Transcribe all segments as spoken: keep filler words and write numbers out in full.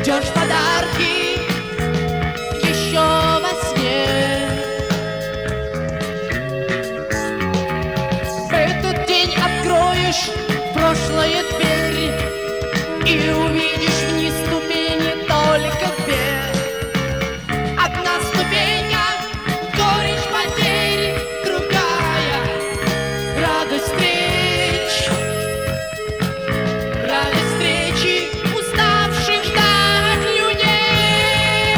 ждешь подарки еще во сне. В этот день откроешь прошлое дверь и увидишь вниз ступени только две. Одна ступенька — горечь потерь, другая — радость встреч. Радость встречи уставших ждать людей.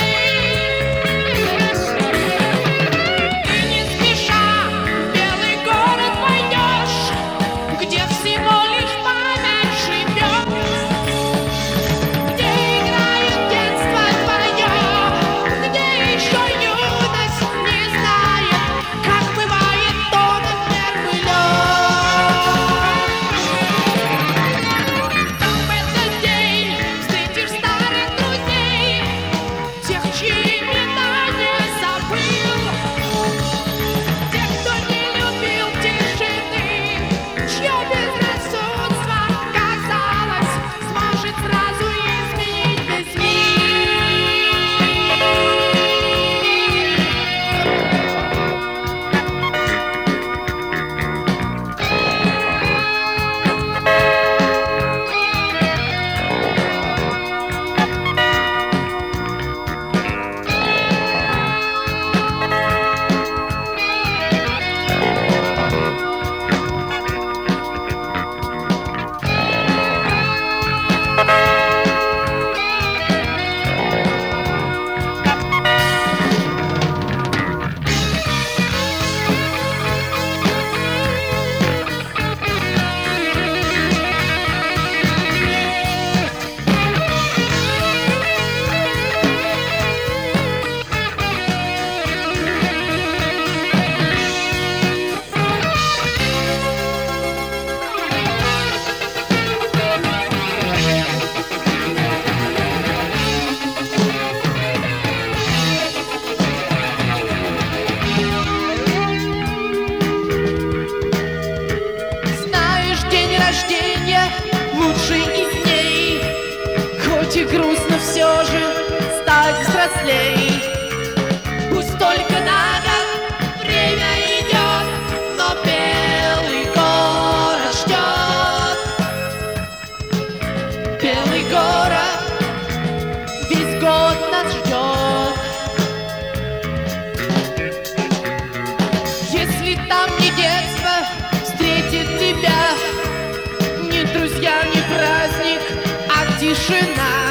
И не спеша в белый город пойдешь, где всего лишь память живет, где играет детство твое, где еще юность не знает, как бывает тонет первый лед. Там в этот день встретишь старых друзей, тех, чьи имена не забыл, тех, кто не любил тишины, чье безрассудство, казалось, сможет сразу изменить весь мир. Знаешь, день рождения лучший из дней, хоть и грустно все же стать взрослей. Пусть только на год время идет, но белый город ждет. Белый город весь год нас ждет. Если там не детство встретит тебя, не друзья, не праздник, а тишина.